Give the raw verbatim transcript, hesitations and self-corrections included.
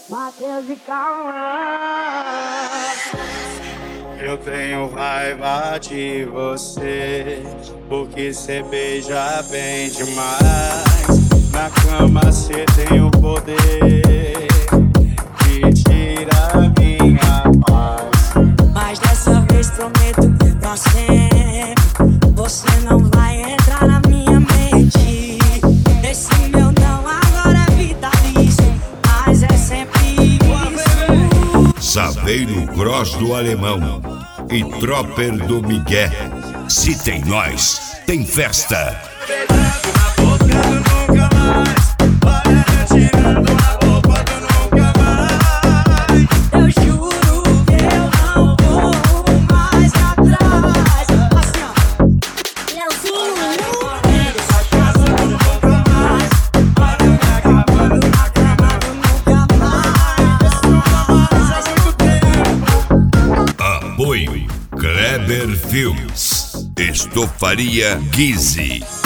Matheus e Cauã. Eu tenho raiva de você, porque cê beija bem demais. Na cama cê tem o poder de tirar minha paz. Mas dessa vez prometo pra sempre, você não vai entrar na minha mente. Esse meu não agora é vitalício, mas é sempre isso. Saveiro Gross do Alemão e Tropper do Miguel. Se tem nós, tem festa. Beijando na boca do nunca mais, olha eu tirando a roupa do nunca mais. Eu juro que eu não vou mais atrás. Assim ó, Leozinho. Essa casa do nunca mais, olha me acabando na cama do nunca mais. Faz muito tempo. Apoio Kleber Filmes, Estofaria Gizzy.